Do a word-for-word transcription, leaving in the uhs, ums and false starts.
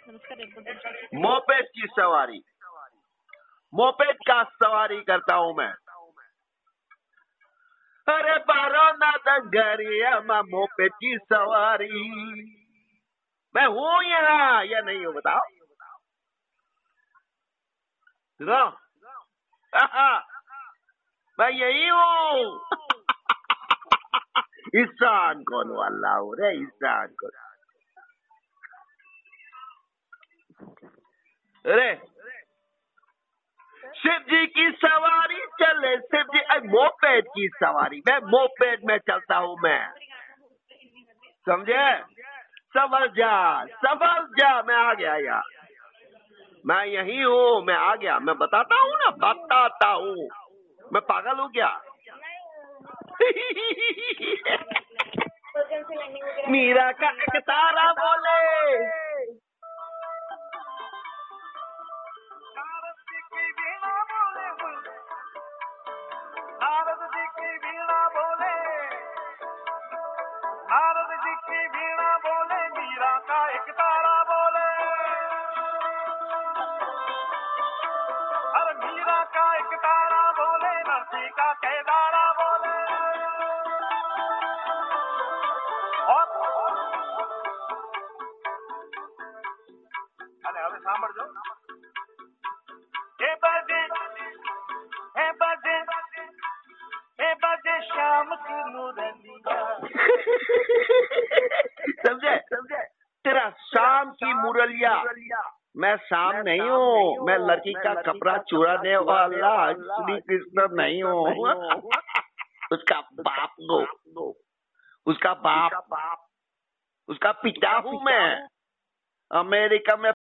Moped की सवारी, moped का सवारी करता हूँ मैं। अरे बारो ना दंगरिया माँ मोपेड की सवारी। मैं हूँ यहाँ या नहीं हूँ बताओ? सुनो, मैं यही हूँ। ईशान कौन वाला हूँ रे? ईशान कौन? अरे शिव जी की सवारी चले, शिव जी मोपेड की सवारी, मैं मोपेड में चलता हूँ मैं, समझे? संभल जा, संभल जा, मैं आ गया यार, मैं यही हूँ, मैं आ गया, मैं बताता हूँ ना, बताता हूँ, मैं पागल हूँ क्या? मीरा का एक तारा बोले, नारद जी की वीणा बोले, नारद जी की वीणा बोले, मीरा का एक तारा बोले, अरे मीरा का एक तारा बोले, नरसी का केदारा बोले। और अरे હવે સાંભળજો, हे बजे, हे बजे, हे बजे शाम की मुरलिया। समझे? समझे? तेरा शाम की मुरलिया, मैं शाम नहीं हूँ, मैं लड़की का कपड़ा चुराने वाला श्री कृष्ण नहीं हूँ। उसका बाप हो, उसका बाप, उसका पिता हूँ मैं। अमेरिका में